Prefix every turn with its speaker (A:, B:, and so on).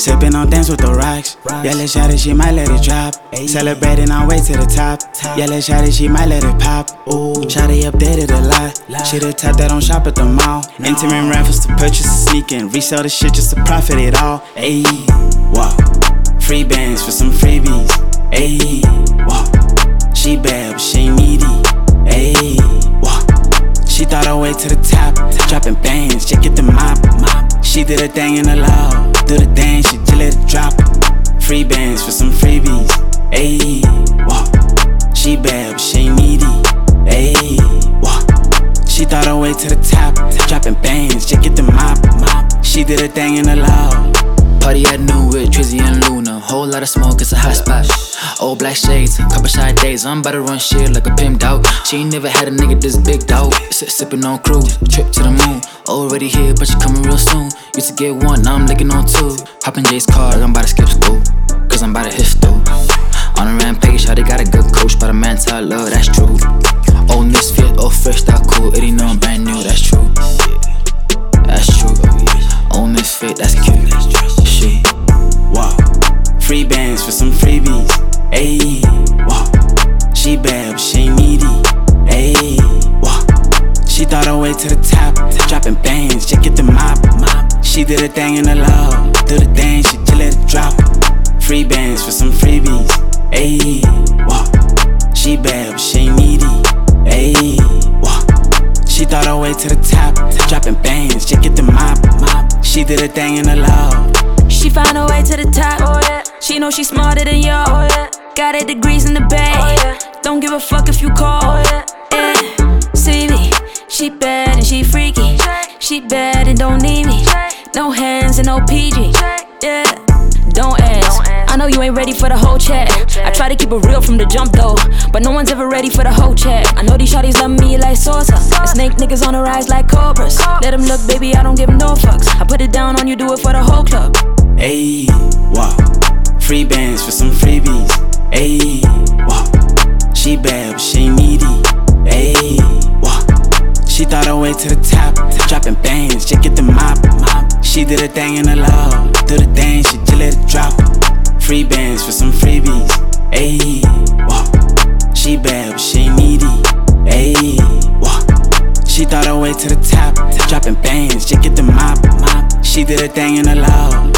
A: Sippin' on things with the rocks. Yeah, let's shout it, she might let it drop. Celebrating our way to the top. Yeah, let's shout it, she might let it pop. Ooh, shawty updated a lot. She the type that don't shop at the mall. Entering raffles to purchase a sneaker and resell the shit just to profit it all. Ayy, wow. Free bands for some freebies. Ayy, wow. She bad, but she ain't needy. Ayy, wow. She thought her way to the top. Dropping bands, just get the mop. She did her thing in the law. Do the thing, she just let it drop. Free bands for some freebies. Ayy, wow. She bad, but she ain't needy. Ayy, wow. She thought her way to the top. Dropping bands, just get the mop. She did her thing in the law.
B: Party at New with Drizzy and Luna. Whole lot of smoke, it's a hot spot. Old black shades, couple shy days. I'm about to run shit like a pimped out. She ain't never had a nigga this big dog. Sippin' on cruise, trip to the moon. Already here, but she coming real soon. Used to get one, now I'm licking on two. Hop in Jay's car, I'm about to skip school, cause I'm about to hit stool. On a rampage, how they got a good coach, but a man tell love, that's true. Old misfit, old fresh, that cool. It ain't no brand new, that's true. That's true. Old misfit, that's cute. Shit.
A: Wow. Free bands for some freebies. Ayy, wow. She bad, but she ain't needy. Ayy, wow. She thought her way to the top. Dropping bands, just get the mop. She did her thing in the law. Do the thing, she just let it drop. Free bands for some freebies. Ayy, wow. She bad, but she ain't needy. Ayy, wow. She thought her way to the top. Dropping bands, just get the mop. She did her thing in the law.
C: She found her way to the top. Oh, yeah. She know she smarter than y'all. Oh, yeah. Got her degrees in the bag. Oh, yeah. Don't give a fuck if you call. Oh, yeah. See me. She bad and she freaky. She bad and don't need me. No hands and no PG. Yeah. Don't ask. I know you ain't ready for the whole chat. I try to keep it real from the jump though, but no one's ever ready for the whole chat. I know these shawties love me like salsa. The snake niggas on the rise like cobras. Let them look, baby, I don't give no fucks. I put it down on you, do it for the whole club.
A: Ayy, wow. Free bands for some freebies. Ayy, wow. She bad, but she ain't needy. Ayy, wow. She thought her way to the top. Dropping bands, just get the mop. She did her thing in the law. Do the thing, she just let it drop. Free bands for some freebies. Ayy, wow. She bad, but she ain't needy. Ayy, wow. She thought her way to the top. Dropping bands, just get the mop. She did her thing in the law.